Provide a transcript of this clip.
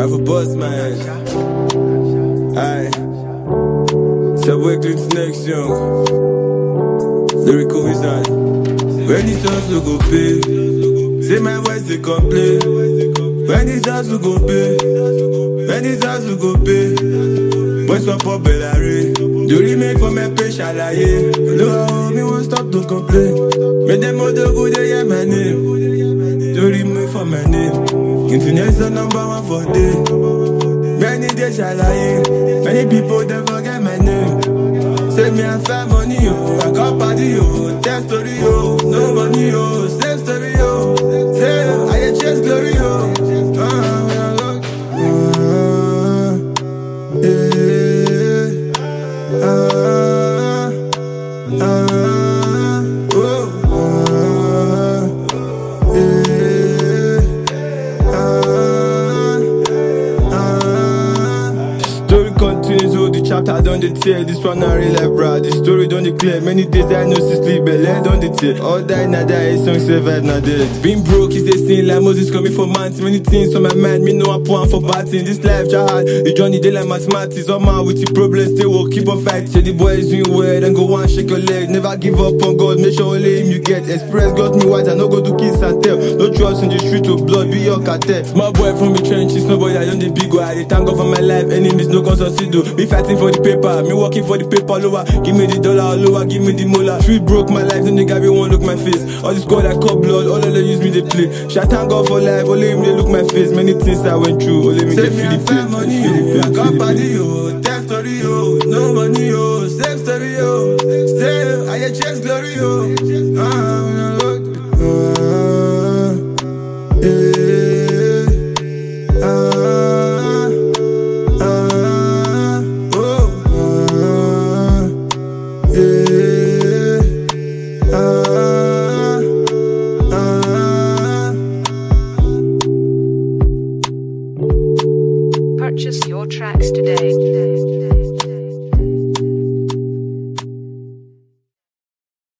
Have a buzz, man. Aye. Subway Clips next, young. Lyrical wizard. When these hustle go pay, say my voice they complain. When these hustle go pay, when these hustle go pay. Boys swap up Bellary. Do remake for my pay, shalaye. No, me won't stop to complain. Make them all the good, they hear my name. Do remake for my name. Internet the number one for day. Many days shalaye. Many people they forget my name. Say me I find money, yo. I got party, yo. Tell story, yo. No money, yo. Same story, yo. Say I chase glory, yo. Story continues, oh, the chapter done the tear. This one not real life, bruh. The story done declare. Many days I know to sleep, but let done the tear. All die, not die, song survive, not dead. Being broke is a sin, like Moses coming for mountains. Many things on my mind, me know I point for batting. This life, child, the journey, they like mathematics. All man with your problems, stay work, keep on fighting. Say the boys doing well, then go on, shake your leg. Never give up on God, make sure only him you get. Express got me white, I no go to kiss and tell. No trust in the street of blood, be your cartel. Small boy from the trenches, nobody I done the big guy. They thank God for my life, enemies no cause succeed. Be fighting for the paper, me working for the paper lower. Give me the dollar lower, give me the molar. Street broke my life, then the guy won't look my face. All this squad like cut blood, all of them use me they play. Shout thank God for life, only him they look my face. Many things I went through, only me they feel the pain. Money, yo. I got party, yo. Tell story, yo. No money, yo. Same story, yo. Still, I chase glory, yo. Purchase your tracks today.